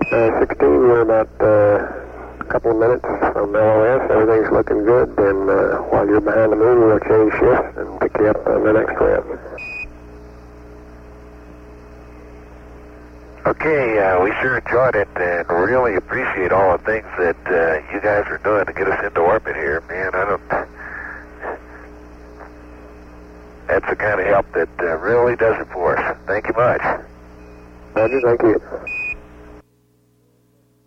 16, we're about a couple of minutes from LOS. Everything's looking good, and while you're behind the moon, we'll change shifts and pick you up on the next trip. Okay, we sure enjoyed it and really appreciate all the things that you guys are doing to get us into orbit here. Man, that's the kind of help that really does it for us. Thank you much. Roger, thank you.